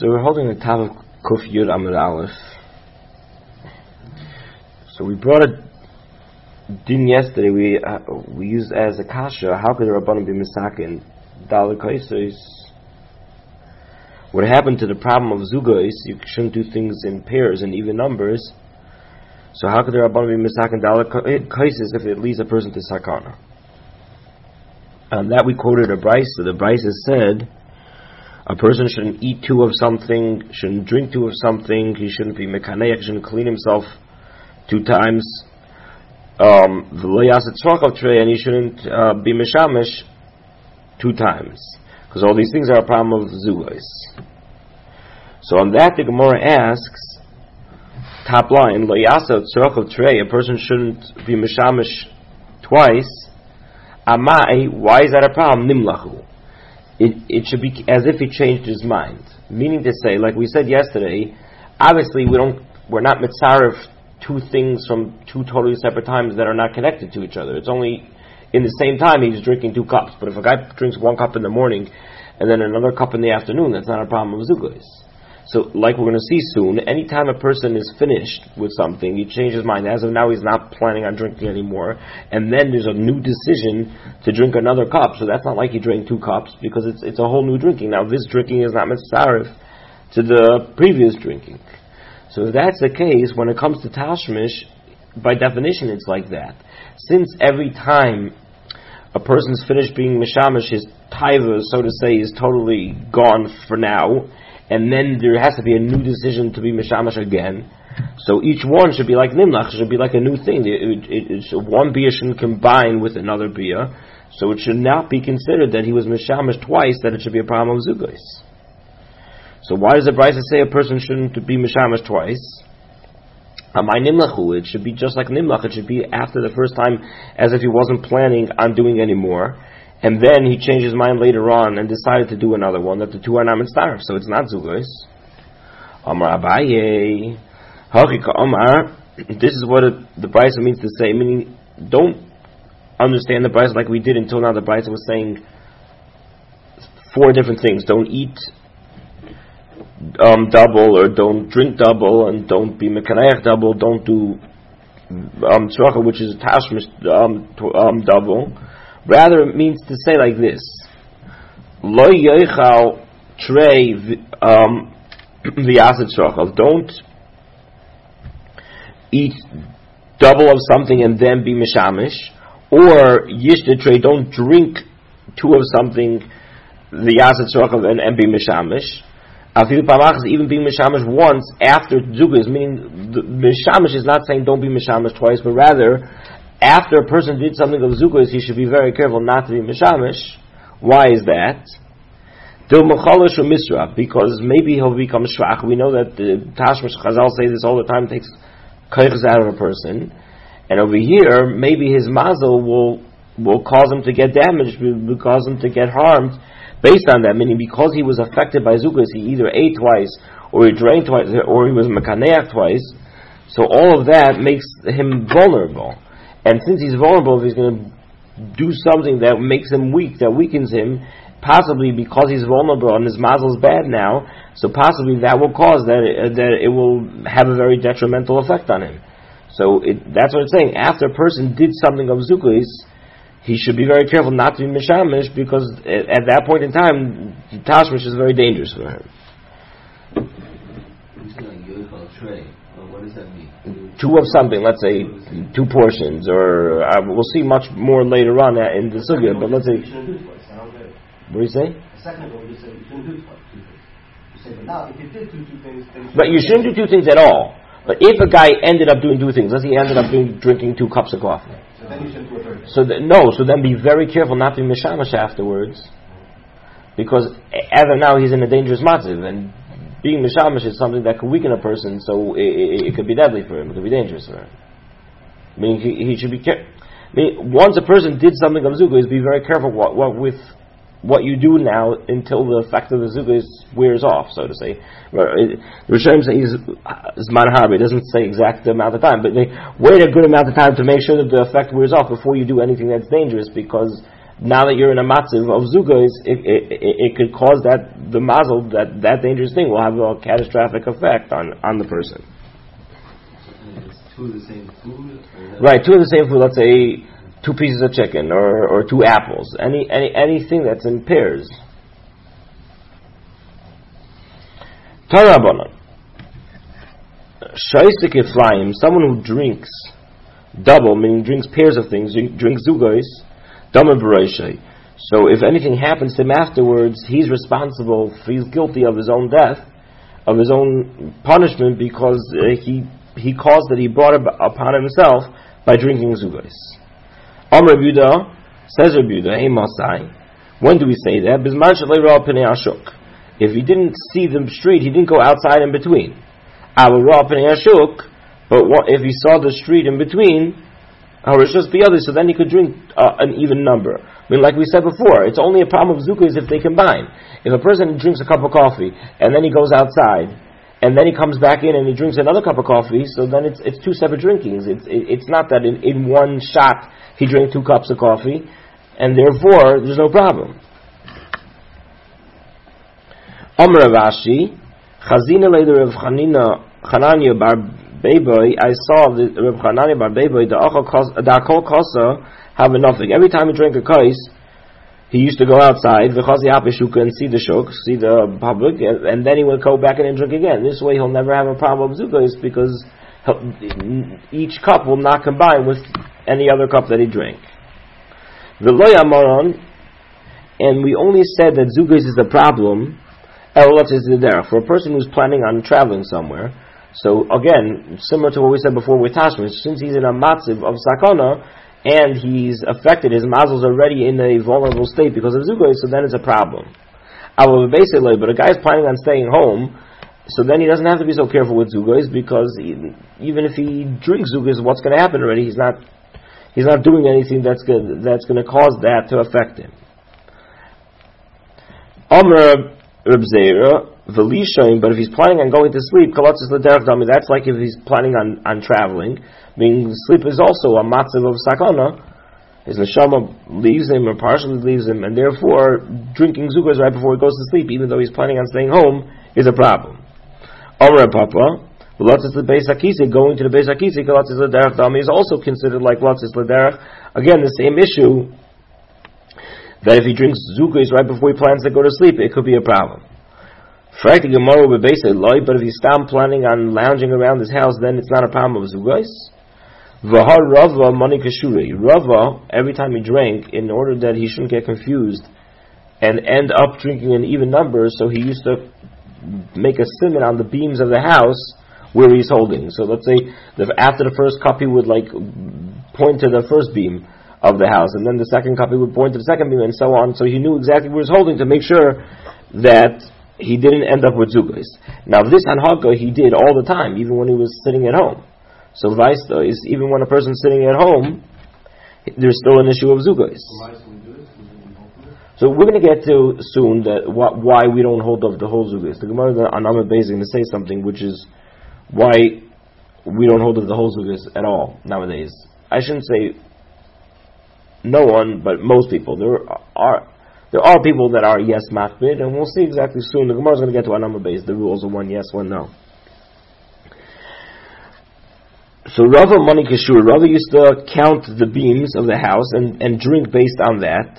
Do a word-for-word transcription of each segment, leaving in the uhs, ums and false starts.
So we're holding the top of Kuf Yud Amud Aleph. So we brought a din yesterday. We uh, we used as a kasha. How could the Rabbanim be misakin Daled Kaisos? What happened to the problem of zugos? You shouldn't do things in pairs and even numbers. So how could the Rabbanim be misakin Daled Kaisos if it leads a person to sakana? And that we quoted a brisa. The brisa said a person shouldn't eat two of something, shouldn't drink two of something, he shouldn't be mekaneach, shouldn't clean himself two times, um, and he shouldn't uh, be mishamish two times, because all these things are a problem of zugos. So on that the Gemara asks, top line, lo yasa tzorach trei, a person shouldn't be mishamish twice. Amai, why is that a problem? Nimlahu. It, it should be as if he changed his mind. Meaning to say, like we said yesterday, obviously we don't, we're not mitzaref two things from two totally separate times that are not connected to each other. It's only in the same time he's drinking two cups. But if a guy drinks one cup in the morning and then another cup in the afternoon, that's not a problem of zugos. So, like we're going to see soon, anytime a person is finished with something, he changes his mind. As of now, he's not planning on drinking anymore. And then there's a new decision to drink another cup. So that's not like he drank two cups, because it's it's a whole new drinking. Now, this drinking is not mitzaref to the previous drinking. So if that's the case, when it comes to Tashmish, by definition, it's like that. Since every time a person's finished being mishamish, his taiva, so to say, is totally gone for now, and then there has to be a new decision to be mishamash again. So each one should be like nimlach, should be like a new thing. It, it, it should, one bia shouldn't combine with another bia, so it should not be considered that he was mishamash twice, that it should be a problem of zugos. So why does the Brisa say a person shouldn't be mishamash twice? Amai nimlachu, it should be just like nimlach, it should be after the first time, as if he wasn't planning on doing any more. And then he changed his mind later on and decided to do another one, that the two are not mitzaref, so it's not zugos. Amar Abaye, Hachika Amar, this is what it, the Brisa means to say, meaning, don't understand the Brisa like we did until now. The Brisa was saying four different things. Don't eat um, double, or don't drink double, and don't be mekaneach double, don't do um, tzracha, which is tashmish um, um, double. Rather, it means to say like this: Lo yoichal trei v'yaset tzracha. Don't eat double of something and then be mishamish, or yishte trei. Don't drink two of something v'yaset tzracha and, and be mishamish. Even being mishamish once after zugos, meaning the mishamish is not saying don't be mishamish twice, but rather, after a person did something of zugos, he should be very careful not to be mishamish. Why is that? Because maybe he'll become shvach. We know that the Tashmish Chazal say this all the time, takes koiches out of a person. And over here, maybe his mazel will will cause him to get damaged, will cause him to get harmed based on that. Meaning, because he was affected by zugos, he either ate twice, or he drank twice, or he was mekaneach twice. So all of that makes him vulnerable. And since he's vulnerable, if he's going to do something that makes him weak, that weakens him, possibly because he's vulnerable and his mazel is bad now, so possibly that will cause that it, that it will have a very detrimental effect on him. So it, that's what it's saying. After a person did something of zugos, he should be very careful not to be mishamish, because at, at that point in time, tashmish is very dangerous for him. What does that mean? Two of something, let's say two portions, or uh, we'll see much more later on in the sugya, but let's say. What do you say? A second ago, you said you shouldn't do twice, two things. You say, but now, if you did do two things, then you But you shouldn't do two things at all. But if a guy ended up doing two things, let's say he ended up doing, drinking two cups of coffee. So then you shouldn't do a third. So th- no, so then be very careful not to be mishamash afterwards, because as of now he's in a dangerous matziv, and being mishamish is something that could weaken a person, so it, it, it could be deadly for him, it could be dangerous for him. I mean, he, he should be careful. I mean, once a person did something of zugos, be very careful what, what with what you do now until the effect of the zugos wears off, so to say. The Rishonim says zman harbe, it doesn't say exact amount of time, but they wait a good amount of time to make sure that the effect wears off before you do anything that's dangerous, because now that you're in a matziv of zugos, it, it, it, it could cause that the mazel, that, that dangerous thing will have a catastrophic effect on, on the person. It's two of the same food? Right, two of the same food, let's say two pieces of chicken or, or two apples, any, any anything that's in pairs. Tarabanan. Shaisik Iflaim, someone who drinks double, meaning drinks pairs of things, drink, drinks zugos, Dama B'Roshai. So if anything happens to him afterwards, he's responsible, he's guilty of his own death, of his own punishment, because uh, he he caused it, he brought it upon himself by drinking zugos. Amr Yehuda, says Yehuda, hey Masai, when do we say that? Bismar Shalei Ra Pnei Ashuk. If he didn't see the street, he didn't go outside in between. Aval Ra Pnei Ashuk, but what, if he saw the street in between, or it's just the other, so then he could drink uh, an even number. I mean, like we said before, it's only a problem of zukos if they combine. If a person drinks a cup of coffee, and then he goes outside, and then he comes back in and he drinks another cup of coffee, so then it's it's two separate drinkings. It's it, it's not that in, in one shot he drank two cups of coffee, and therefore there's no problem. Amr Ravashi, Chazina later of Chananya bar Beiboy, I saw the Reb Chananya bar Beiboy, the Akol Kosa, have nothing. Every time he drank a kais, he used to go outside, v'chazi apeshuka, and see the shuk, see the public, and, and then he would go back in and drink again. This way he'll never have a problem with zukos, because each cup will not combine with any other cup that he drank. V'lo yamaron, and we only said that zukos is the problem, elot is the derech, for a person who's planning on traveling somewhere. So again, similar to what we said before with Tashmish, since he's in a matziv of sakana, and he's affected, his mazel's already in a vulnerable state because of zugos, so then it's a problem. But a guy's planning on staying home, so then he doesn't have to be so careful with zugos, because he, even if he drinks zugos, what's going to happen already? He's not he's not doing anything that's going that's going to cause that to affect him. Amr Reb Zera, Velishaim, but if he's planning on going to sleep, that's like if he's planning on, on traveling. Meaning sleep is also a matzav of sakana. His neshama leaves him or partially leaves him, and therefore drinking zugos right before he goes to sleep, even though he's planning on staying home, is a problem. Amr Papa, Latzis Beis HaKisei, going to the Beis HaKisei, Latzis L'derech Dami is also considered like Latzis L'derech. Again, the same issue, that if he drinks zugos right before he plans to go to sleep, it could be a problem. But if he's still planning on lounging around his house, then it's not a problem of zugos. V'har Rava mani kashuri. Rava, every time he drank, in order that he shouldn't get confused and end up drinking an even number, so he used to make a simon on the beams of the house where he's holding. So let's say that after the first cup he would like point to the first beam of the house, and then the second cup he would point to the second beam, and so on. So he knew exactly where he was holding to make sure that he didn't end up with zugos. Now this hanhaga he did all the time, even when he was sitting at home. So Vaista is even when a person's sitting at home, there's still an issue of zugos. So we're going to get to soon that wh- why we don't hold up the whole zugos. The Gemara on Amud Beis is going to say something, which is why we don't hold up the whole zugos at all nowadays. I shouldn't say no one, but most people. There are there are people that are yes machbid, and we'll see exactly soon. The Gemara is going to get to Amud Beis, the rules of one yes, one no. So Rava Mani Kashur, Rava used to count the beams of the house and, and drink based on that.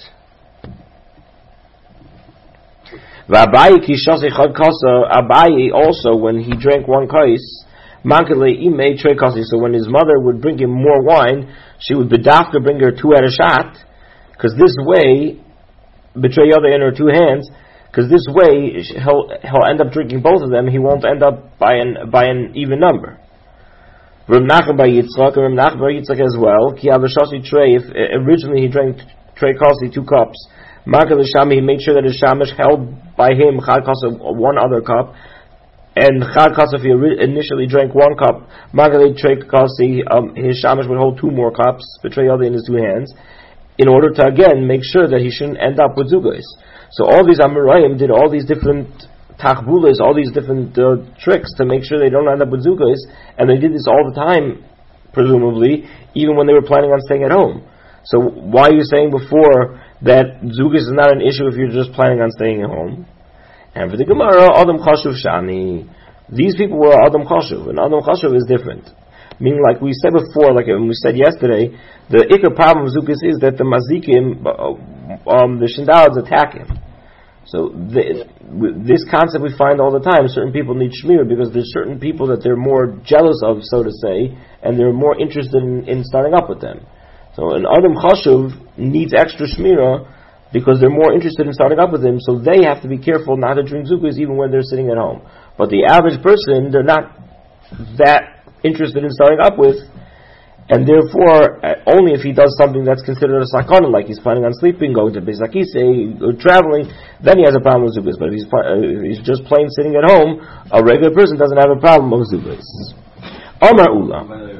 V'Abayi Kishasi Chad Kasa, Abayi also, when he drank one kais, Mankele Imei Trei Kasi, so when his mother would bring him more wine, she would bedafka bring her two at a shot, because this way, betray other in her two hands, because this way he'll he'll end up drinking both of them. He won't end up by an by an even number. Reb Nachman bar Yitzchak, and Reb Nachman bar Yitzchak as well. Ki avashasi trei. If originally he drank trei kasi, two cups. Makal Shami, he made sure that his shamish held by him chad kasa, one other cup, and chad kasa, if he initially drank one cup, Makal trei kasi, um, his shamish would hold two more cups, betray other in his two hands, in order to again make sure that he shouldn't end up with zugos. So all these Amoraim did all these different tachbulas, all these different uh, tricks to make sure they don't end up with zugos, and they did this all the time, presumably, even when they were planning on staying at home. So why are you saying before that Zugas is not an issue if you're just planning on staying at home. And for the Gemara, Adam Chashuv Shani, these people were Adam Chashuv, and Adam Chashuv is different. Meaning, like we said before, like we said yesterday, the ikar problem of Zugas is that the Mazikim, um, the Shindalids attack him. So the, this concept we find all the time. Certain people need shmir because there's certain people that they're more jealous of, so to say, and they're more interested in, in starting up with them. So an Adam Chashuv needs extra shmira because they're more interested in starting up with him, so they have to be careful not to drink Zugas even when they're sitting at home. But the average person, they're not that interested in starting up with, and therefore only if he does something that's considered a sakana, like he's planning on sleeping, going to Beis Hakisei, or traveling, then he has a problem with Zugas. But if he's, uh, if he's just plain sitting at home, a regular person doesn't have a problem with Zugas. Omar Ula.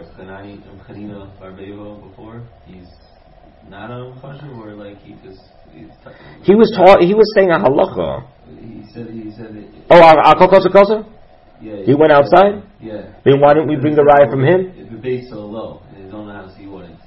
Before he's not on Chashuv, or like he just he was taught. He was saying a halacha. He said he said it. Oh, Akal Kosa Kosa? Yeah. He went outside? Yeah. Then why didn't we bring the raya from him? If the base so low in his own house, he wouldn't.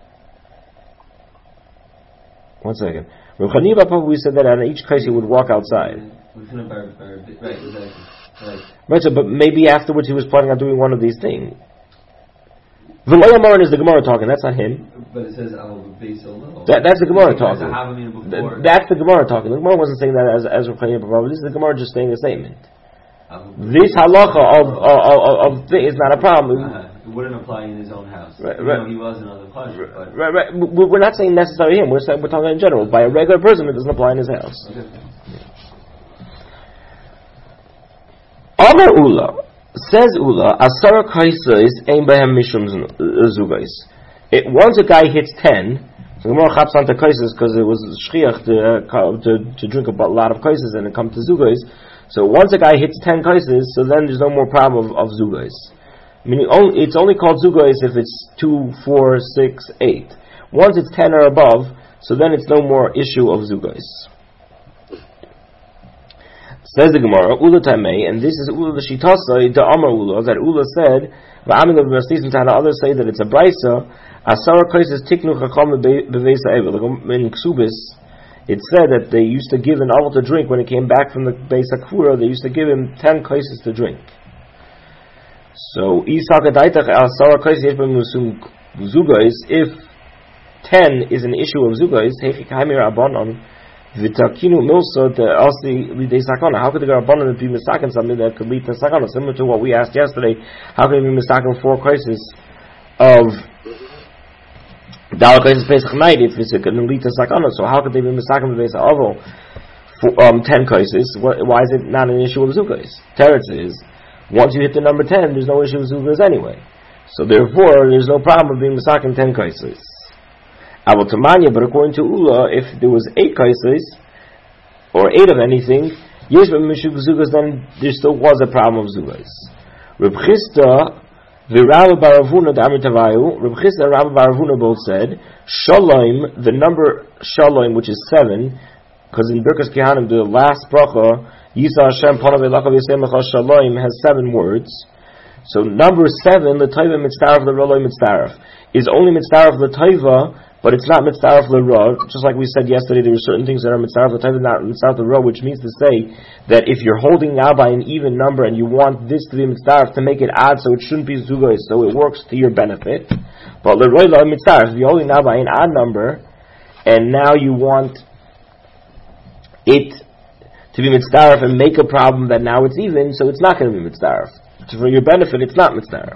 One second. Rav Chaniva, we said that on each case he would walk outside. Right, exactly. Right. Right, so, but maybe afterwards he was planning on doing one of these things. V'lo Yamaran is the Gemara talking, that's not him. But it says, I'll base so low. That, that's the Gemara talking. Th- that's the Gemara talking. The Gemara wasn't saying that as, as Rav Chaniva, this is the Gemara just saying a statement. This halacha of of, of, of thing is not a problem. Uh, it wouldn't apply in his own house. Right, you right. know, he was another pleasure. But right, right. We're not saying necessarily him. We're saying we're talking in general. By a regular person, it doesn't apply in his house. Okay. Amar Ula says Ula Asara Kaisais Ein Behem Mishum Zugais. It once a guy hits ten. So the Gemara chaps onto Kaisais because it was shchiach to, uh, to to drink a lot of Kaisais and it come to Zugais. So once a guy hits ten kaises, so then there's no more problem of, of zugais. Meaning only, it's only called zugais if it's two, four, six, eight. Once it's ten or above, so then it's no more issue of zugais. Says the Gemara, Ula Tamei, and this is Ula the Shitasa, the Amar Ula, that Ula said, V'amin of Masnisim Tana, others say that it's a Braisa, Asara kaises tiknu chacham beveisa evel, like in Ksubis, it said that they used to give an oval to drink when he came back from the Beis HaKfura. They used to give him ten kaises to drink. So, if ten is an issue of zugais, how could the Rabbanon be mistaken something that could lead to sakana? Similar to what we asked yesterday, how could he be mistaken four kaises of Dal kaises Pesach night if it's going to lead to sakana? So how could they be mistaken the Beis HaOvel for um, ten kaises? Why is it not an issue of zugais? Teretz is once you hit the number ten, there's no issue of zugais anyway. So therefore, there's no problem of being mistaken ten kaises. Abel Tamanya, but according to Ula, if there was eight kaises or eight of anything, yes, but mishuk zugais, then there still was a problem of zugais. Reb Chisda. The Rabbi Baravuna, the Amitavayu, Reb Chisda and Rabbi Baravuna both said, Shalom, the number Shalom, which is seven, because in Birkas Kehanim, the last bracha, Yisa Hashem Panav Elakav Yisem Lecha Shalom, has seven words. So number seven, the Taiva Mitzdaraf, the Roloi Mitzdaraf, is only Mitzdaraf the Taiva, but it's not Mitzdaraf the Ra. Just like we said yesterday, there are certain things that are Mitzdaraf the Taiva, not Mitzdaraf the Ra, which means to say that if you're holding out by an even number and you want this to be Mitzdaraf to make it odd so it shouldn't be Zugais, so it works to your benefit. But the Roy Lo Mitzdaraf, if you're holding out by an odd number and now you want it to be Mitzdaraf and make a problem that now it's even, so it's not going to be Mitzdaraf. So for your benefit, it's not Mitzdaraf.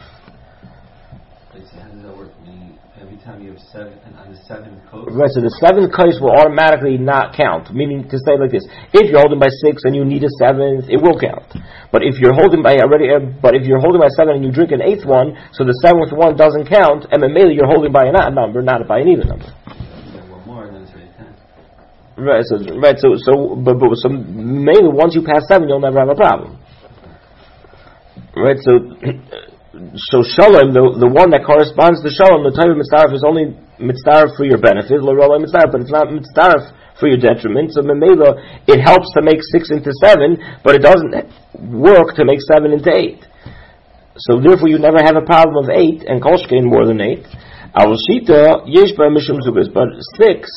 Time you have seven, on the seventh coast. Right, so the seventh coast will automatically not count. Meaning to say like this: if you're holding by six and you need a seventh, it will count. But if you're holding by already, uh, but if you're holding by seven and you drink an eighth one, so the seventh one doesn't count, and then mainly you're holding by an odd number, not by an even number. One more, and then it's already ten. Right, so right, so so but, but so mainly once you pass seven, you'll never have a problem. Right, so. So Shalom, the the one that corresponds to Shalom, the type of mitzdarif is only mitzdarif for your benefit, l'rolay mitzdarif, but it's not mitzdarif for your detriment. So Memela, it helps to make six into seven, but it doesn't work to make seven into eight. So therefore, you never have a problem of eight and kolshkein more than eight. Al shita yesh ba mishum zugas, but six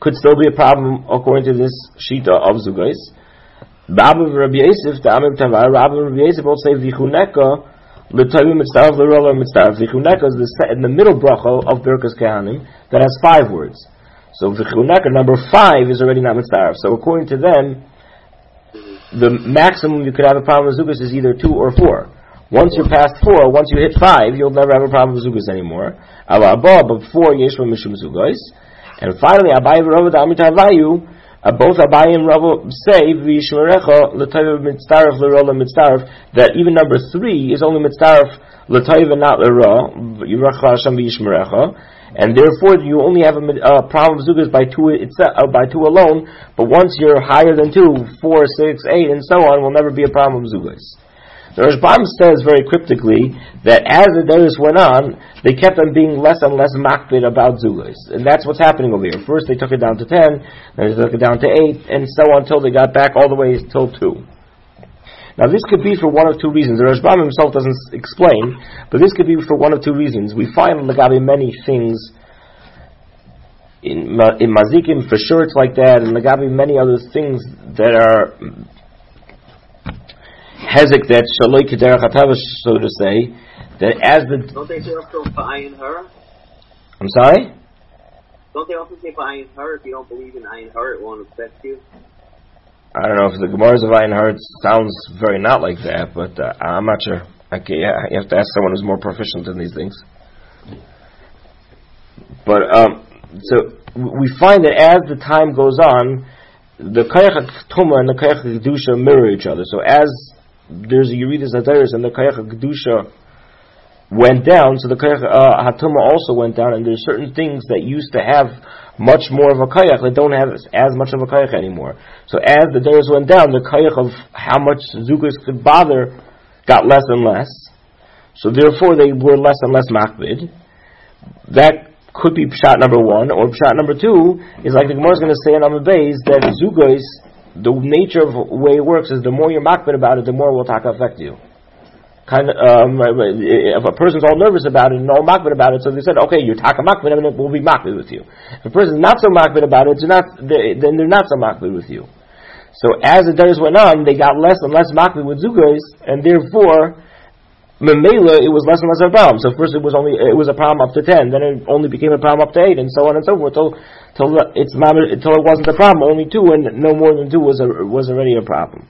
could still be a problem according to this shita of Zugais. Rabbi Rabbi Yosef, the Amim Tavar, Rabbi Rabbi Yosef will say Vichuneka l'toyim mitzdarf l'rola mitzdarf. Vichuneka is the in the middle bracha of Birkas Kehanim that has five words. So Vichuneka number five is already not mitzdarf. So according to them, the maximum you could have a problem with Zugais is either two or four. Once you're past four, once you hit five, you'll never have a problem with Zugais anymore. Ala abba, but four yeshva mishum Zugais. And finally, Abai v'Rava d'Amit Havayu, uh, both Abai and Rava say v'yishmerecha l'tayv mitzdarf l'rola mitzdarf, that even number three is only mitzdarf l'tayv and not l'ra, yirachla Hashem v'yishmerecha, and therefore you only have a uh, problem of Zugais by two itself, uh, by two alone. But once you're higher than two, four, six, eight, and so on, will never be a problem of Zugais. The Rashbam says very cryptically that as the days went on, they kept on being less and less makbid about Zugais. And that's what's happening over here. First they took it down to ten, then they took it down to eight, and so on until they got back all the way till two. Now this could be for one of two reasons. The Rashbam himself doesn't explain, but this could be for one of two reasons. We find in Lagabi many things, in, in Mazikim for sure it's like that, and Lagabi many other things that are Hezek, that Shaloi Kederach HaTavah, so to say, that as the... Don't they say also Ba'ayin Her? I'm sorry? Don't they also say Ba'ayin Her? If you don't believe in Ayin Her, it won't affect you? I don't know if the Gemara's of Ayin Her sounds very not like that, but uh, I'm not sure. Okay, yeah, you have to ask someone who's more proficient in these things. But, um, so, we find that as the time goes on, the Kayach HaTumah and the Kayach HaKedusha mirror each other. So as there's a Yeridas Hadaris and the Kayach HaKedusha went down, so the Kayach uh, HaTumah also went down, and there's certain things that used to have much more of a Kayach that don't have as much of a Kayach anymore. So as the Daris went down, the Kayach of how much Zugais could bother got less and less. So therefore they were less and less makbid. That could be pshat number one, or pshat number two is like the Gemara is going to say in Amud Beis that Zugais, the nature of the way it works is the more you're makbid about it, the more it will taka affect you. Kind of, um, if a person's all nervous about it and all makbid about it, so they said, okay, you're taka makbid, and it will be makbid with you. If a person's not so makbid about it, not, they, then they're not so makbid with you. So as the days went on, they got less and less makbid with Zugais, and therefore, Memela, it was less and less of a problem. So first it was only it was a problem up to ten, then it only became a problem up to eight, and so on and so forth. Till till it's until it wasn't a problem, only two, and no more than two was a, was already a problem.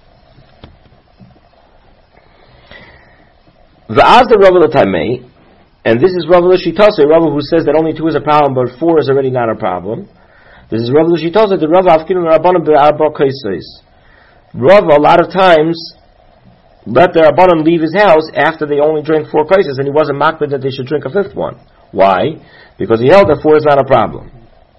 V'az the Rav L'Tamei, and this is Rav L'Shitase, Rav who says that only two is a problem, but four is already not a problem. This is Rav L'Shitase, the Rav Afkinu Rabbanim Be'arba Kaisos. Rav a lot of times let the Rabbanon leave his house after they only drank four kaisos, and he wasn't makbid that they should drink a fifth one. Why? Because he held that four is not a problem.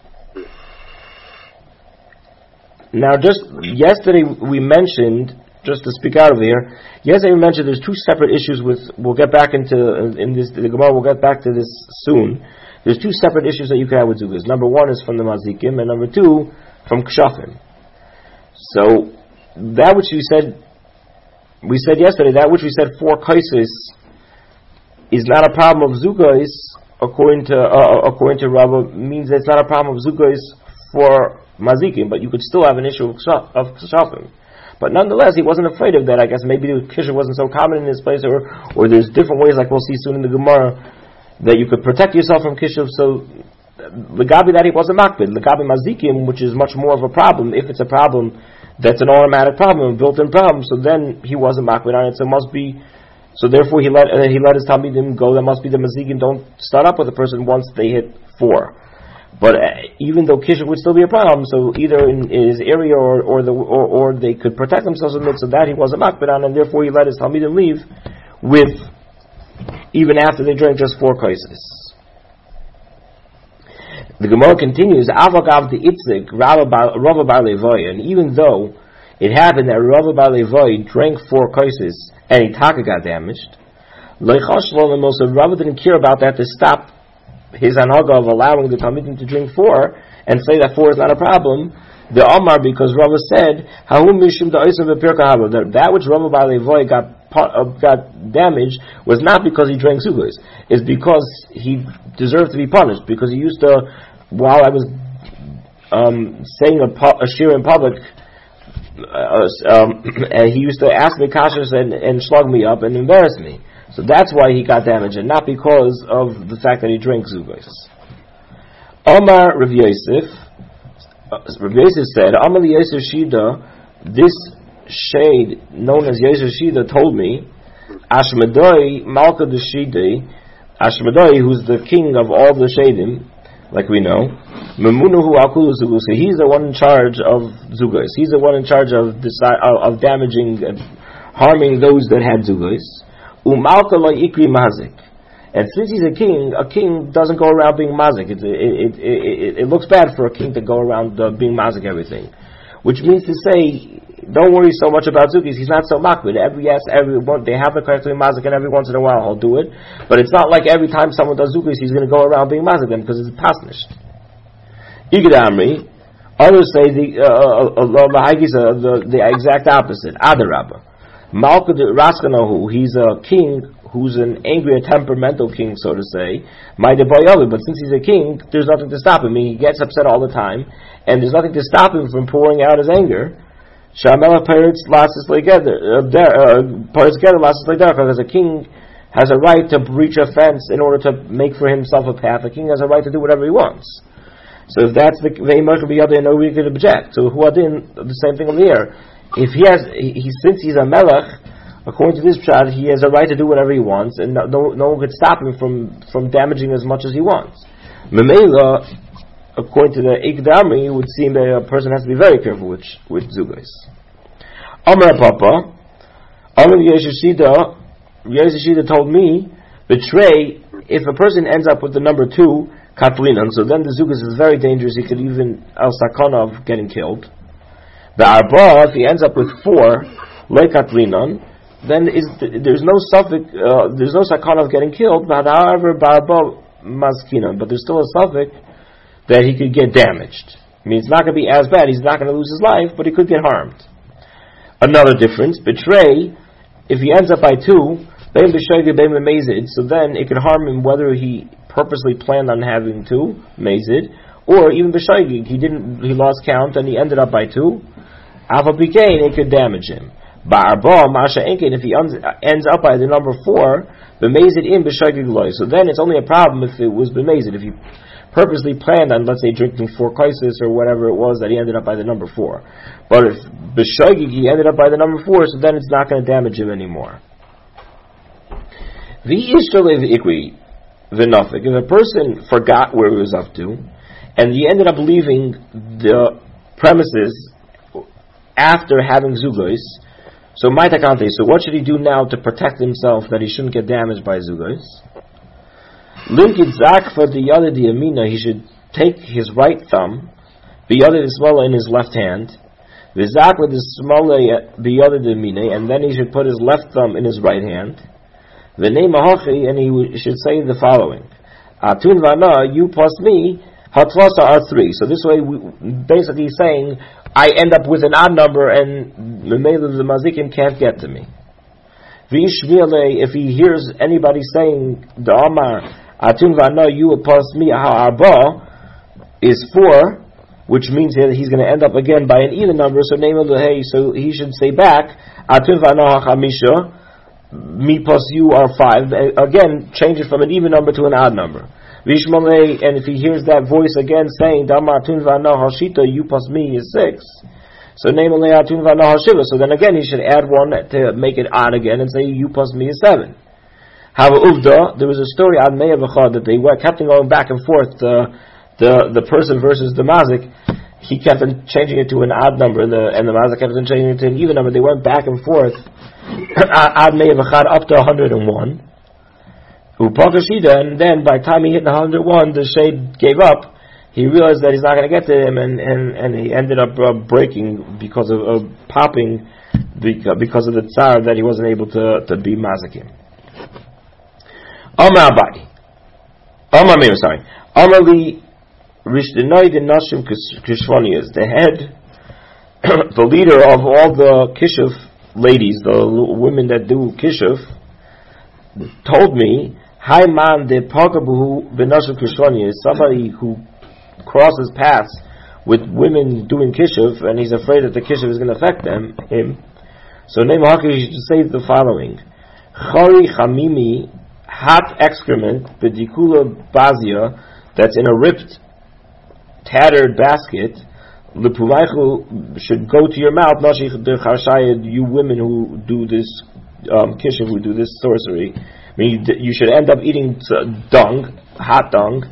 Now, just yesterday we mentioned, just to speak out of here, yesterday we mentioned there's two separate issues with, we'll get back into, in this, the Gemara will get back to this soon. There's two separate issues that you can have with Zugas. Number one is from the Mazikim, and number two, from Kshafim. So, that which you said, we said yesterday, that which we said four kaisos is not a problem of Zugais, according to, uh, according to Rabbah, means that it's not a problem of Zugais for Mazikim, but you could still have an issue of Kshafim. But nonetheless, he wasn't afraid of that. I guess maybe the Kisha wasn't so common in this place, or, or there's different ways, like we'll see soon in the Gemara, that you could protect yourself from Kisha. So, Legabi that he wasn't makbid. Legabi Mazikim, which is much more of a problem, if it's a problem that's an automatic problem, a built-in problem, so then he wasn't makbid on it, so it must be, so therefore he let uh, he let his Talmidim go. That must be the Mazikim don't start up with a person once they hit four. But uh, even though Kisha would still be a problem, so either in, in his area or or, the, or or they could protect themselves with it, so that he wasn't makbid on, and therefore he let his Talmidim leave with, even after they drank just four kaisos. The Gemara continues, Avagav the Itzik, Rava Bar Levoy, and even though it happened that Rava Bar Levoy drank four kaisos and he taka got damaged, so Rava didn't care about that to stop his anhaga of allowing the Talmidim to drink four and say that four is not a problem. The Omar, because Rava said, that, that which Rava Bar Levoy got uh, got damaged was not because he drank Zugais, it's because he deserved to be punished, because he used to, while I was um, saying a, pu- a shir in public, uh, um, and he used to ask me kashas and, and slug me up and embarrass me. So that's why he got damaged, and not because of the fact that he drank zugos. Omar Rav Yosef, uh, Rav Yosef said, Amar Yosef Shida, this shade known as Yosef Shida told me, Ashmadoi Malka the Shidei, Ashmadoi, who's the king of all the shadim, like we know, Memunuhu Akulu Zugos, he's the one in charge of Zugos. He's the one in charge of deci- of, of damaging and harming those that had Zugos. Umalka lo ikri mazik. And since he's a king, a king doesn't go around being mazik. It, it, it, it, it looks bad for a king to go around uh, being mazik everything. Which means to say, don't worry so much about zugis. He's not so makbid. Every yes, everyone they have the correct to be mazik, and every once in a while he'll do it. But it's not like every time someone does zugis, he's going to go around being mazik them because it's pasnish. Igad Amri, others say the uh, uh, uh, the the exact opposite. Adarabba, Malka Raskanahu, he's a king who's an angry and temperamental king, so to say. But since he's a king, there's nothing to stop him. He gets upset all the time, and there's nothing to stop him from pouring out his anger. Shamela Peretz lasses together, because a king has a right to breach a fence in order to make for himself a path. A king has a right to do whatever he wants. So if that's the very much be other, nobody could object. So Huadin, the same thing over here. If he has, he, he since he's a melech, according to this pshat, he has a right to do whatever he wants, and no, no, no one could stop him from, from damaging as much as he wants. Memela, according to the Ikdami, it would seem that a person has to be very careful with with zugos. Amar Papa, Amar Yeshishida, Yeshishida told me, betray, if a person ends up with the number two, Katlinan, so then the zugos is very dangerous, he could even al sakana of getting killed. The arba, if he ends up with four, le Katlinan, then is, there's no suffix, uh, there's no sakana of getting killed, but however, barba maskinan, but there's still a suffix that he could get damaged. I mean, it's not going to be as bad, he's not going to lose his life, but he could get harmed. Another difference, betray, if he ends up by two, so then it could harm him whether he purposely planned on having two, mazid, or even b'shaygig, he didn't, he lost count and he ended up by two, avabikain, it could damage him. Ba'arba, masha enkin, if he ends up by the number four, b'mazid in b'shaygig loy, so then it's only a problem if it was b'mazid, if he purposely planned on, let's say, drinking four kaisis or whatever it was that he ended up by the number four. But if b'shaygig, he ended up by the number four, so then it's not going to damage him anymore. V'yishtalev ikri v'nafik. If a person forgot where he was up to, and he ended up leaving the premises after having zugos, so maitakante. So what should he do now to protect himself that he shouldn't get damaged by zugos? Linkit zakfa the yada the amina. He should take his right thumb, the yada the smala in his left hand, the zakfa the smala the yada the amina, and then he should put his left thumb in his right hand. The name Ahachi, and he should say the following: Atun vana, you plus me, hatlasa are three. So this way, we, basically saying, I end up with an odd number, and the the mazikim can't get to me. V'ishmiele, if he hears anybody saying the Amar Atun vana, you plus me, ha'arba is four, which means that he's going to end up again by an even number. So name hey, so he should say back Atun vana ha'chamisha. Me plus you are five. Again, change it from an even number to an odd number. Vishmale, and if he hears that voice again saying Dama Atun Vana Hashita, you plus me is six. So name Atun Vana Hashiva. So then again he should add one to make it odd again and say you plus me is seven. However, Uvda, there was a story on Me'avachad that they were kept going back and forth, the the, the person versus the mazik. He kept on changing it to an odd number, and the, and the mazik kept on changing it to an even number. They went back and forth. Ad Me'avachad up to one hundred one. Upakashida, and then by the time he hit the one hundred one, the shade gave up. He realized that he's not going to get to him, and, and, and he ended up uh, breaking because of uh, popping because of the tsar that he wasn't able to, to be mazikim. Amar Abai. Amar Meir, sorry. Amar Li Rishdinoi de Nashim Kishvani, the head, the leader of all the Kishuv ladies, the women that do Kishuv, told me, Hai man de Pagabuhu Benashim Kishvani, somebody who crosses paths with women doing kishuv, and he's afraid that the kishuv is going to affect them, him. So name Haki, you should say the following: Chari chamimi, hot excrement, bedikula bazia, that's in a ripped, tattered basket. L'pumaichu should go to your mouth. Nashich de charshayed, you women who do this um, kishuv, who do this sorcery. I mean, you, you should end up eating dung, hot dung.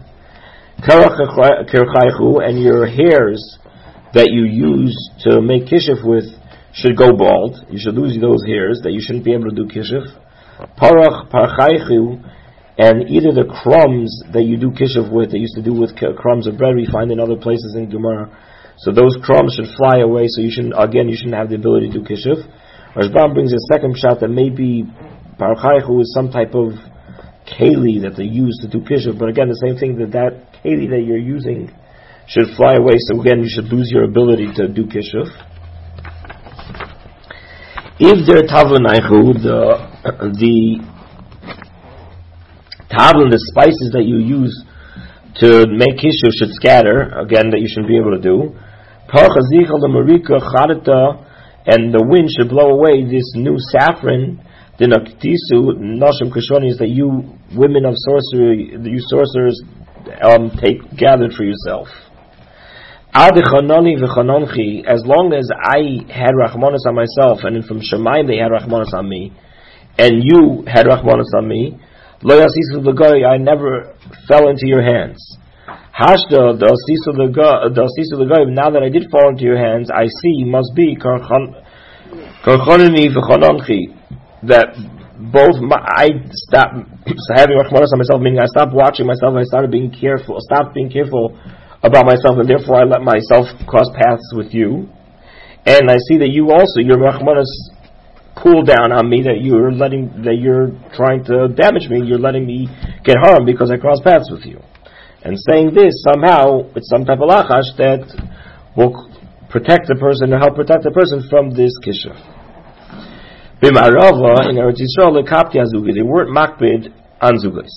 And your hairs that you use to make kishuv with should go bald. You should lose those hairs that you shouldn't be able to do kishuv. Parach parchaychu, and either the crumbs that you do kishuv with, that used to do with crumbs of bread, we find in other places in Gemara. So those crumbs should fly away. So you shouldn't, again, you shouldn't have the ability to do kishuv. Rashbam brings a second shot that maybe parchaychu is some type of keli that they use to do kishuv, but again, the same thing, that that keli that you're using should fly away. So again, you should lose your ability to do kishuv. If they're tavlanaichu, the the tavlin, the spices that you use to make kishuv should scatter. Again, that you shouldn't be able to do. And the wind should blow away this new saffron. The naktisu nashim kishoni is that you women of sorcery, you sorcerers, um, take gathered for yourself. As long as I had rachmanis on myself, and from Shemaim they had rachmanis on me, and you had rachmanis on me, lo yasisu l'goy, I never fell into your hands. Hashda the asisu l'goy, now that I did fall into your hands, I see must be karchonini v'chononchi, that both my, I stopped having rachmanis on myself, meaning I stopped watching myself, I started being careful, stopped being careful about myself, and therefore I let myself cross paths with you. And I see that you also, your rachmanis cool down on me, that you're letting, that you're trying to damage me, you're letting me get harmed because I cross paths with you. And saying this, somehow, it's some type of lachash that will protect the person, or help protect the person from this kishuv. B'ma'arava, in Eretz Yisrael, lekapti azugi, they weren't makbid on zugis.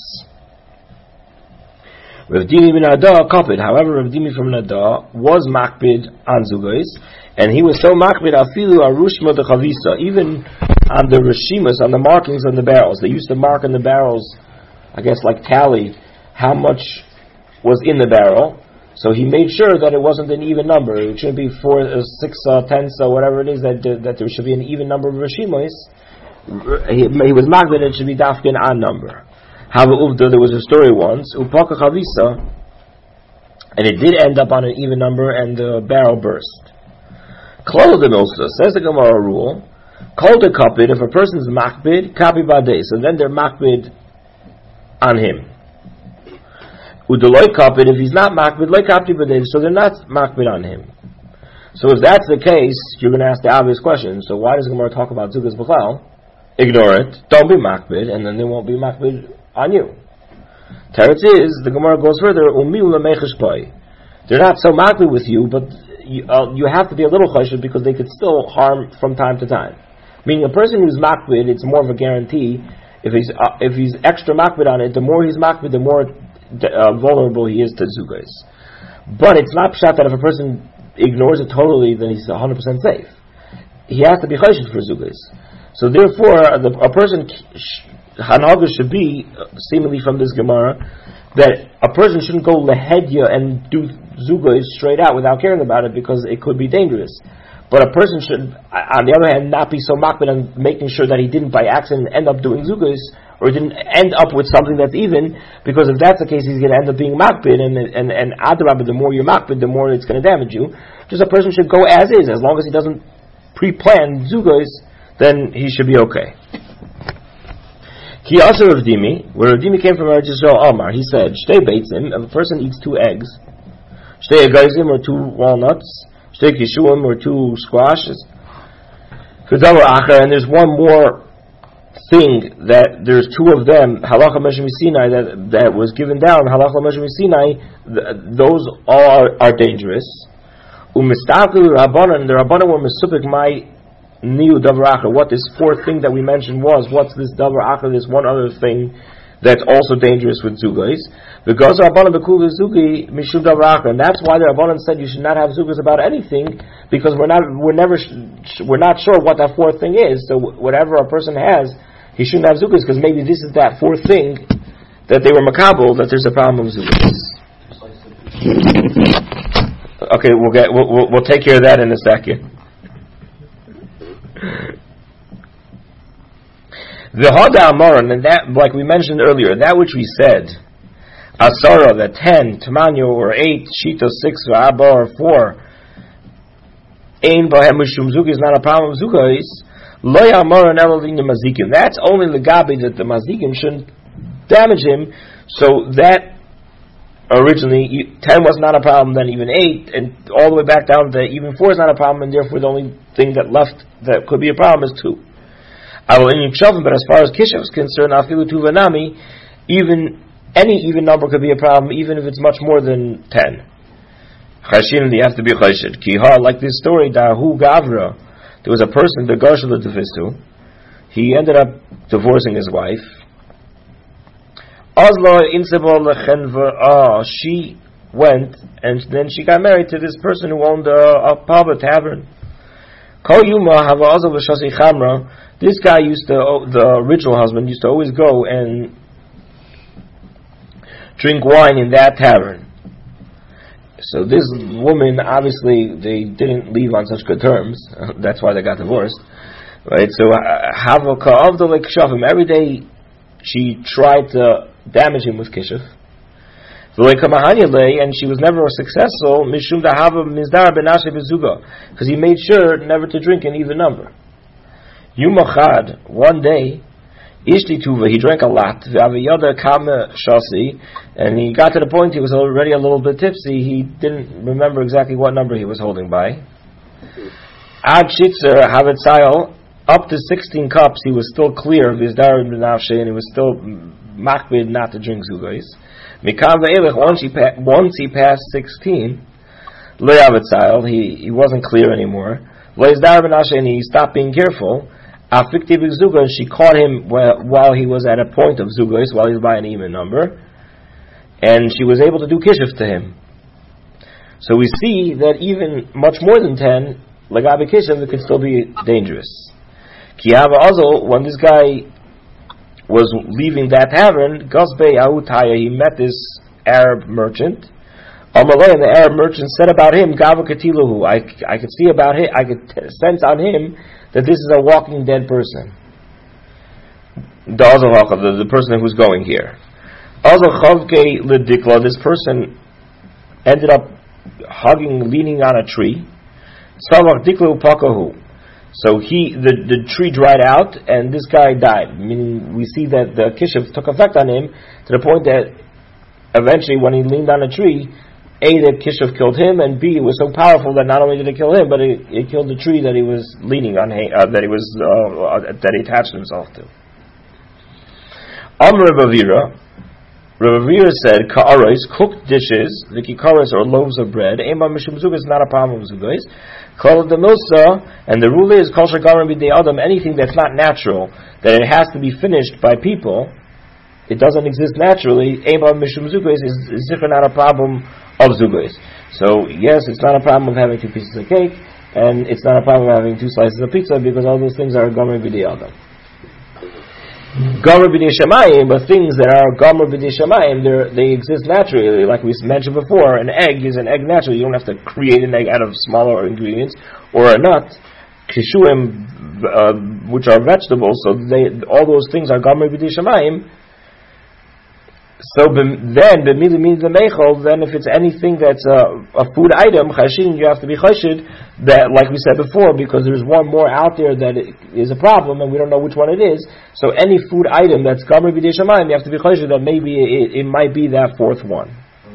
Rav Dimi ben Adah kapid. However, Rav Dimi from Adah was makbid on zugis, and he was so makbid afilu arushma de chavisa, even on the reshimas, on the markings on the barrels. They used to mark on the barrels, I guess, like tally how much was in the barrel. So he made sure that it wasn't an even number. It shouldn't be four, uh, six uh, tenths, or whatever it is, that uh, that there should be an even number of reshimas. He, he was makbid, and it should be dafkin on number. However, there was a story once, upaka chavisa, and it did end up on an even number, and the barrel burst. Klal the milsa, says the Gemara rule, call the kapid, if a person's makbid, kapi badeh, so then they're makbid on him. Udaloy kapid, if he's not makbid, loy kapti badeh, so they're not makbid on him. So if that's the case, you're going to ask the obvious question, so why does the Gemara talk about zugas b'chlal? Ignore it, don't be makbid, and then they won't be makbid on you. Teretz is, the Gemara goes further, they're not so makbid with you, but you, uh, you have to be a little choshev because they could still harm from time to time. Meaning a person who's makbid, it's more of a guarantee. If he's uh, if he's extra makbid on it, the more he's makbid, the more uh, vulnerable he is to zugas. But it's not pshat that if a person ignores it totally, then he's one hundred percent safe. He has to be choshev for zugas. So therefore, the, a person, hanaga should be, uh, seemingly from this Gemara, that a person shouldn't go lehedya and do zugas straight out without caring about it, because it could be dangerous. But a person should, on the other hand, not be so makbid on making sure that he didn't by accident end up doing zugas, or didn't end up with something that's even, because if that's the case, he's going to end up being makbid, and and and adrabah, the more you're makbid, the more it's going to damage you. Just a person should go as is, as long as he doesn't pre-plan zugas, then he should be okay. Ki also Rav Dimi, where Rav Dimi came from Eretz Yisrael, Omar, he said, Shtei beitzim, if a person eats two eggs, Shtei agayzim, or two walnuts, Shtei kishuim, or two squashes, V'davar acher, and there's one more thing, that there's two of them, Halacha Moshe Sinai, that, that was given down, Halacha Moshe Sinai, th- those all are, are dangerous. U'mistavku Rabbanan, the Rabbanan were mesupik my Niu davar acher, what this fourth thing that we mentioned was, what's this davar acher, this one other thing that's also dangerous with zugais. Because Rabbanan bekul zugi mishum davar, and that's why the Rabbanan said you should not have zugas about anything, because we're not we're never we're not sure what that fourth thing is. So whatever a person has, he shouldn't have zugas because maybe this is that fourth thing that they were makabel, that there's a problem with zugas. Okay, we'll get we'll, we'll we'll take care of that in a second. The Hada Amaran, and that, like we mentioned earlier, that which we said, Asara, the ten, Tamanyo, or eight, Shita, six, Abba, or four, Ein Bahem Mishum Zuki is not a problem of Zukais, Loya Amaran Elalin Mazikim. That's only the Gabi that the Mazikim shouldn't damage him, so that originally, ten was not a problem, then even eight, and all the way back down to even four is not a problem, and therefore the only thing that left that could be a problem is two. But as far as Kishav is concerned, Afilu Tuvanami, even any even number could be a problem, even if it's much more than ten. Chashin, you have to be chashid. Kiha, like this story, Dahu Gavra, there was a person, the Garshal Defistu, he ended up divorcing his wife. Oslo Insebol Lechenva, she went and then she got married to this person who owned a, a pub, a tavern. Kol Yuma Hava Oslo V'Shasi Chamra. This guy used to, the original husband used to always go and drink wine in that tavern. So this woman, obviously, they didn't leave on such good terms. That's why they got divorced, right? So Havaka of the like Shafim, every day she tried to damage him with Kishuf. And she was never successful, because he made sure never to drink an even number. Yumachad, one day, Ishti Tuva, he drank a lot, and he got to the point he was already a little bit tipsy. He didn't remember exactly what number he was holding by. Ad Shitzer Havetzayel, up to sixteen cups, he was still clear of his Darud B'nafshe, and he was still makbid not to drink Zugais. Once he pa- once he passed sixteen, Lo Havetzayel, he he wasn't clear anymore. Lo Darud B'nafshe, and he stopped being careful. Afikti B'Zuga, she caught him while, while he was at a point of Zugais, while he was by an even number, and she was able to do Kishuf to him. So we see that even much more than ten, Lagabi Kishuf, it could still be dangerous. Kiyava Azul, when this guy was leaving that tavern, Gosbei Ahutaya, he met this Arab merchant. Amalei, and the Arab merchant said about him, Gava Katiluhu, I, I could see about him, I could t- sense on him that this is a walking dead person. The, the person who's going here. This person ended up hugging, leaning on a tree. So he, the, the tree dried out, and this guy died. Meaning, we see that the kishuf took effect on him to the point that eventually, when he leaned on a tree, A, the kishuf killed him, and B, it was so powerful that not only did it kill him, but it, it killed the tree that he was leaning on, uh, that he was uh, that he attached himself to. Am Rebavira, Rebavira said, Ka'arais, cooked dishes, the kikaras or loaves of bread, Ema Mishum Zugais is not a problem with Zugais. Kol the Milsa, and the rule is, Kol Shagaram B'dei Adam, anything that's not natural, that it has to be finished by people, it doesn't exist naturally, Ema Mishum Zugais is, is not a problem of Zugais. So, yes, it's not a problem of having two pieces of cake, and it's not a problem of having two slices of pizza, because all those things are Gomer B'dei Adam. Gomer B'dei Shamayim, but things that are Gomer B'dei Shamayim, they exist naturally. Like we mentioned before, an egg is an egg naturally. You don't have to create an egg out of smaller ingredients, or a nut. Kishuim, uh, which are vegetables, so they, all those things are Gomer B'dei Shamayim. So then, the mili means the meichel. Then, if it's anything that's a, a food item, chashin, you have to be chashid. That, like we said before, because there's one more out there that is a problem, and we don't know which one it is. So, any food item that's gamer b'dei shamayim, you have to be chashid that maybe it, it might be that fourth one.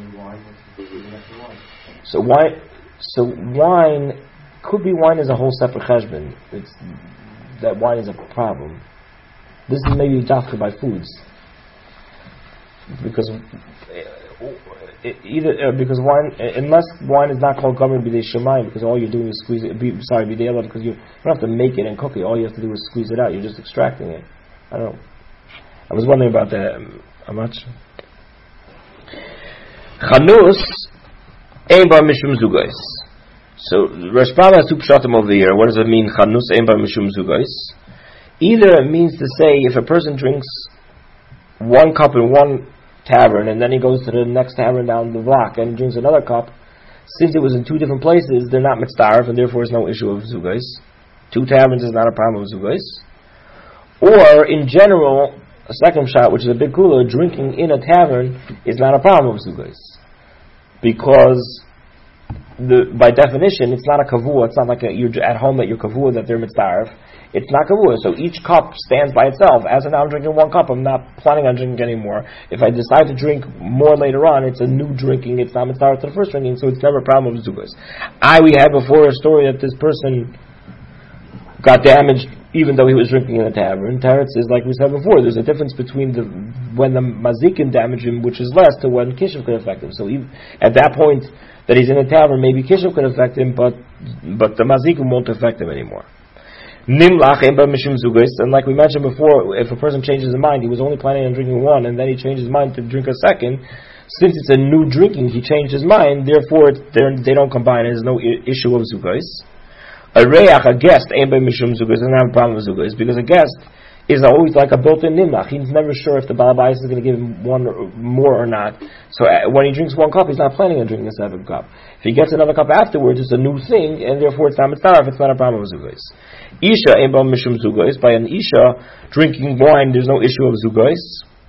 So wine, so wine could be wine as a whole separate cheshbon. It's that wine is a problem. This is maybe doctored by foods. Because either uh, because wine, unless wine is not called gamer b'dei shamayim, because all you're doing is squeeze it. Be, sorry, b'dei elad, because you don't have to make it and cook it. All you have to do is squeeze it out. You're just extracting it. I don't know. I was wondering about that. How much? Chanus ein bar mishum zugais. So Rosh Bam has two pshatim over here. What does it mean? Chanus ein bar mishum zugais. Either it means to say if a person drinks one cup in one tavern and then he goes to the next tavern down the block and drinks another cup, since it was in two different places, they're not mitzdarf and therefore there's no issue of zugais. Two taverns is not a problem of zugais. Or in general, a second shot, which is a big cooler, drinking in a tavern is not a problem of zugais. Because the, by definition, it's not a kavua. It's not like a, you're at home at your kavua that they're mitzdarf. It's not kavua. So each cup stands by itself. As of now, I'm drinking one cup. I'm not planning on drinking anymore. If I decide to drink more later on, it's a new drinking. It's not mitzdarf to the first drinking, so it's never a problem of zugais. I we had before a story that this person got damaged even though he was drinking in a tavern. Teretz is, like we said before, there's a difference between the when the mazikin damage him, which is less, to when kishuv could affect him. So even at that point that he's in a tavern, maybe kishuv could affect him, but but the mazikin won't affect him anymore. Nimlach ein bar mishum zugais, and like we mentioned before, if a person changes his mind, he was only planning on drinking one, and then he changed his mind to drink a second. Since it's a new drinking, he changed his mind. Therefore, it's, they don't combine. There's no I- issue of zugais. A reach, a guest, ein bar mishum zugais, doesn't have a problem with zugais, because a guest is always like a built-in nimlach. He's never sure if the balabais is going to give him one or more or not. So uh, when he drinks one cup, he's not planning on drinking a second cup. If he gets another cup afterwards, it's a new thing, and therefore it's not mitzvah. It's not a problem with zugais. Isha ein bar mishum zugais. By an isha drinking wine, there's no issue of zugais.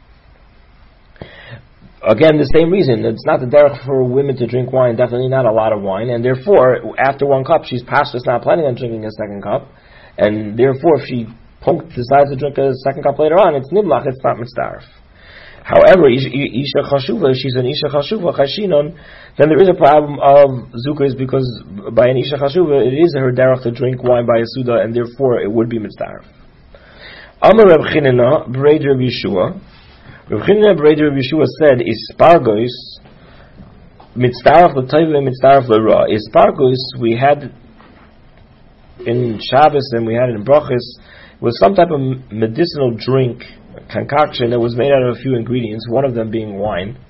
Again, the same reason. It's not the derech for women to drink wine, definitely not a lot of wine, and therefore, after one cup, she's past just not planning on drinking a second cup, and therefore, if she punk decides to drink a second cup later on, it's niblach, it's not mitzdarf. However, isha chashuva, if she's an isha chashuva, chashinon, then there is a problem of zukos, because by an isha chashuva, it is her derech to drink wine by a suda, and therefore, it would be mitzdarf. Amar Reb Chinina, B'reid Reb Yeshua, Reb Chinina B'reid Reb Yeshua said, Ispargos, mitzdarf l'tayve, mitzdarf l'ra. Ispargos, we had in Shabbos, and we had it in Brachos, was some type of medicinal drink, concoction that was made out of a few ingredients, one of them being wine.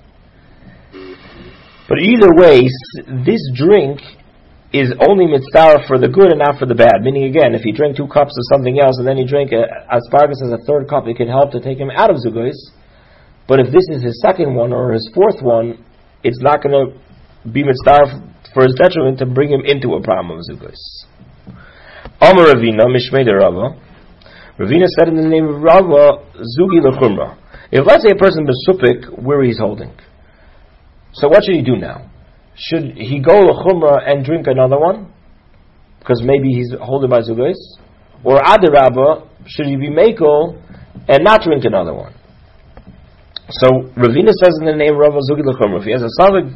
But either way, this drink is only mitzvah for the good and not for the bad. Meaning, again, if he drank two cups of something else and then he drank a, asparagus as a third cup, it can help to take him out of zugos. But if this is his second one or his fourth one, it's not going to be mitzvah for his detriment to bring him into a problem of zugos. Amar Ravina, Mishmei de Rava. Ravina said in the name of Rava, Zugi l'chumra. If let's say a person besupik where he's holding, so what should he do now? Should he go l'chumra and drink another one? Because maybe he's holding by zugos? Or adarabba, should he be mekel and not drink another one? So Ravina says in the name of Rava, Zugi l'chumra. If he has a savig,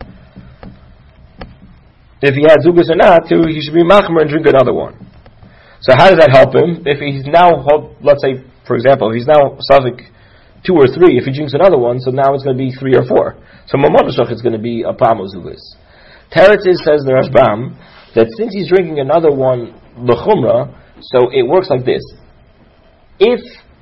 if he had zugos or not, he should be machmer and drink another one. So how does that help him? If he's now, let's say, for example, if he's now Savik two or three, if he drinks another one, so now it's going to be three or four. So Mamonashach is going to be a problem with Zugis. Teretz says the Rashbam that since he's drinking another one, L'chumra, so it works like this. If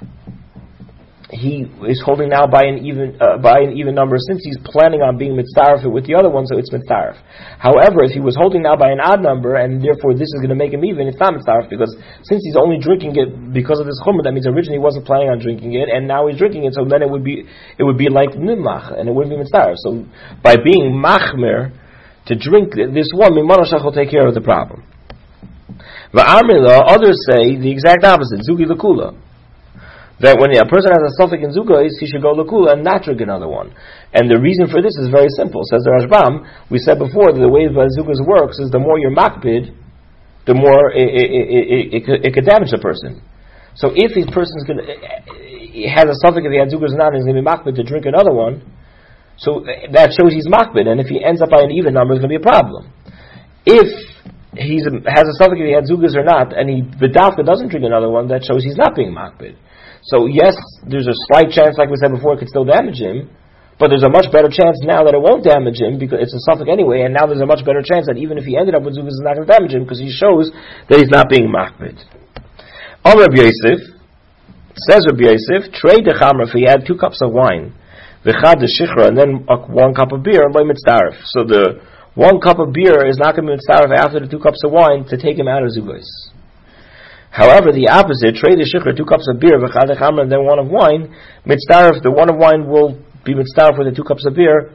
he is holding now by an even uh, by an even number, since he's planning on being mitzaref with the other one, so it's mitzaref. However, if he was holding now by an odd number, and therefore this is going to make him even, it's not mitzaref, because since he's only drinking it because of this chumrah, that means originally he wasn't planning on drinking it, and now he's drinking it, so then it would be it would be like nimlach, and it wouldn't be mitzaref. So by being machmer to drink this one, Mimanashach will take care of the problem. Va'amrila, others say the exact opposite, zugi l'kula. That when a person has a suffix in zugos, he should go l'kula and not drink another one. And the reason for this is very simple. Says the Rashbam, we said before that the way that zugos works is the more you're makpid, the more it, it, it, it, it, could, it could damage the person. So if this person's going to, he has a suffix if he had zugos or not, and he's going to be makpid to drink another one, so that shows he's makpid, and if he ends up by an even number, it's going to be a problem. If he has a suffix if he had zugos or not, and he b'dafka doesn't drink another one, that shows he's not being makpid. So yes, there's a slight chance, like we said before, it could still damage him, but there's a much better chance now that it won't damage him, because it's a suffix anyway, and now there's a much better chance that even if he ended up with zugos, it's not going to damage him, because he shows that he's not being makpid. Amar Reb Yosef, Says Rabbi Yosef, trade the chamra if he had two cups of wine, v'chad the shichra, and then uh, one cup of beer, loy mitzdarif. So the one cup of beer is not going to be mitzdarif after the two cups of wine to take him out of zugos. However, the opposite, trade the shichra, two cups of beer, v'chad the chamra, and then one of wine, mitzdarif, the one of wine will be mitzdarif with the two cups of beer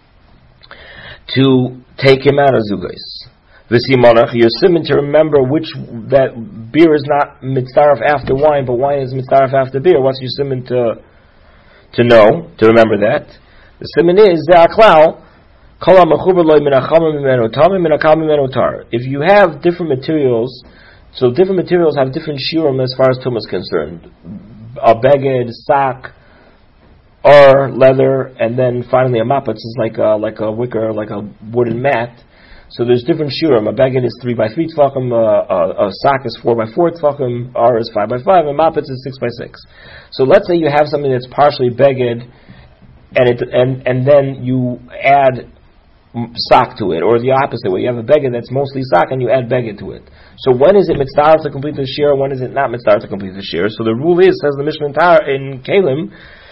to take him out of zugos. V'simonach, you're simon to remember which, that beer is not mitzdarif after wine, but wine is mitzdarif after beer. What's your simon to to know, to remember that? The simon is, ze'aklau, kol ha'mechuber loy min ha'chamer mimenu tamim min ha'kal mimenu tar. If you have different materials, so different materials have different shiurim as far as tumah is concerned. A beged, sock, or leather, and then finally a mapatz is like a, like a wicker, like a wooden mat. So there's different shiurim. A beged is three by three tefachim, a, a, a sock is four by four tefachim, or is five by five, and mapatz is six by six. So let's say you have something that's partially beged, and it and and then you add sock to it, or the opposite way. You have a beged that's mostly sock, and you add beged to it. So when is it mitzvah to complete the shear? When is it not mitzvah to complete the shear? So the rule is, says the Mishnah in Kalim,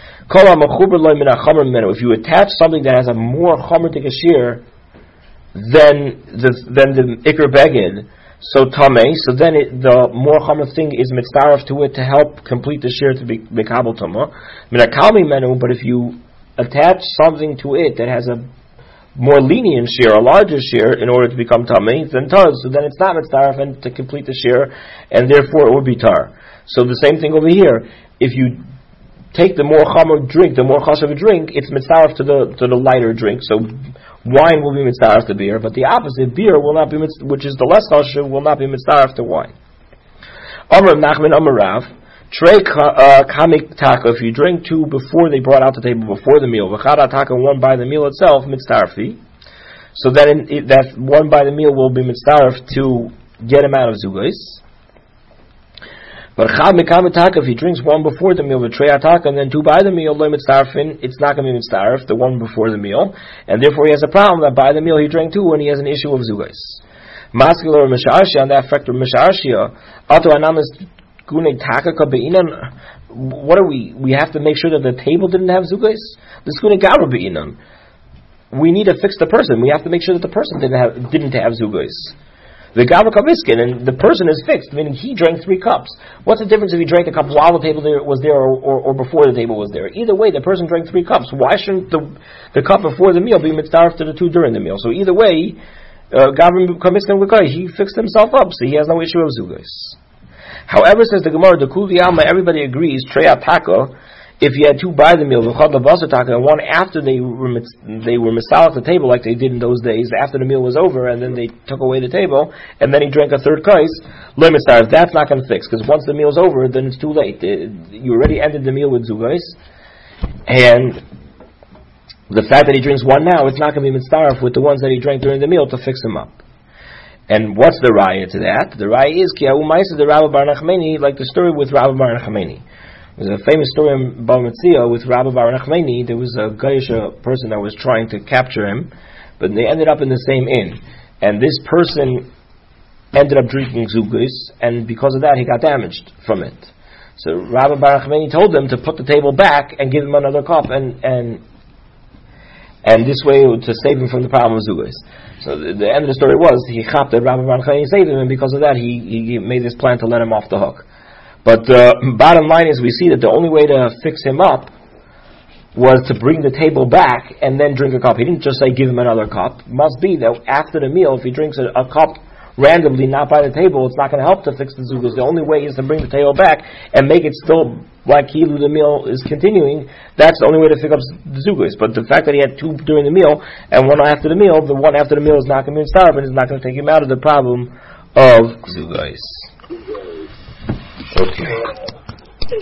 if you attach something that has a more chomertic shear than the than the ikr beged, so tamei, so then it, the more chomer thing is mitzvah to it to help complete the shear to be mekabel tamah. But if you attach something to it that has a more lenient shear, a larger shear, in order to become tamei, then tar. So then it's not mitzvah and to complete the shear, and therefore it would be tar. So the same thing over here. If you take the more chomer drink, the more chashav drink, it's mitzvah to the to the lighter drink. So wine will be mitzvah to beer, but the opposite, beer will not be mitzvah, which is the less chashav, will not be mitzvah to wine. Amar Nachman Amar Rav, trei kamik taka, if you drink two before they brought out the table, before the meal, v'chad taka, one by the meal itself, mitzdarfi. So then it, that one by the meal will be mitzdarf to get him out of zugos. But chad mikamik taka, if he drinks one before the meal, v'trei taka, and then two by the meal, lo mitzdarfin, it's not going to be mitzdarf, the one before the meal, and therefore he has a problem that by the meal he drank two, and he has an issue of zugos. Maskil or mishashia, on that factor mishashia, ato anamis. What are we? We have to make sure that the table didn't have zugos. The skune garu be'inan. We need to fix the person. We have to make sure that the person didn't have didn't have zugos. The garu kamiskin, and the person is fixed. Meaning he drank three cups. What's the difference if he drank a cup while the table there was there, or, or, or before the table was there? Either way, the person drank three cups. Why shouldn't the the cup before the meal be mitzvah to the two during the meal? So either way, garu kamiskin v'kai, he fixed himself up, so he has no issue of zugos. However, says the Gemara, the Kuli Alma, everybody agrees, Trei Ataka, if you had two by the meal, V'chad Labasa Taka, and one after they were they were misal at the table like they did in those days, after the meal was over, and then they took away the table, and then he drank a third kais, Lemisar, that's not going to fix, because once the meal's over, then it's too late. You already ended the meal with Zugais, and the fact that he drinks one now, it's not going to be mitzdarf with the ones that he drank during the meal to fix him up. And what's the raya to that? The raya is Ki Ha'umaisa the Rabbi Bar Nachmani, like the story with Rabbi Bar Nachmani. There's a famous story in Bava Metzia with Rabbi Bar Nachmani. There was a Goyish person that was trying to capture him, but they ended up in the same inn. And this person ended up drinking zugis, and because of that he got damaged from it. So Rabbi Bar Nachmani told them to put the table back and give him another cup, and and and this way to save him from the problem of zugis. So the, the end of the story was he chapped that Rabbi Bar Nachmani saved him, and because of that he, he made this plan to let him off the hook. But the uh, bottom line is we see that the only way to fix him up was to bring the table back and then drink a cup. He didn't just say give him another cup. It must be that after the meal, if he drinks a, a cup randomly, not by the table, it's not going to help to fix the zugos. The only way is to bring the table back and make it still like Hilu, the meal is continuing. That's the only way to fix up the zugos. But the fact that he had two during the meal and one after the meal, the one after the meal is not going to be starved and is not going to take him out of the problem of zugos. Okay.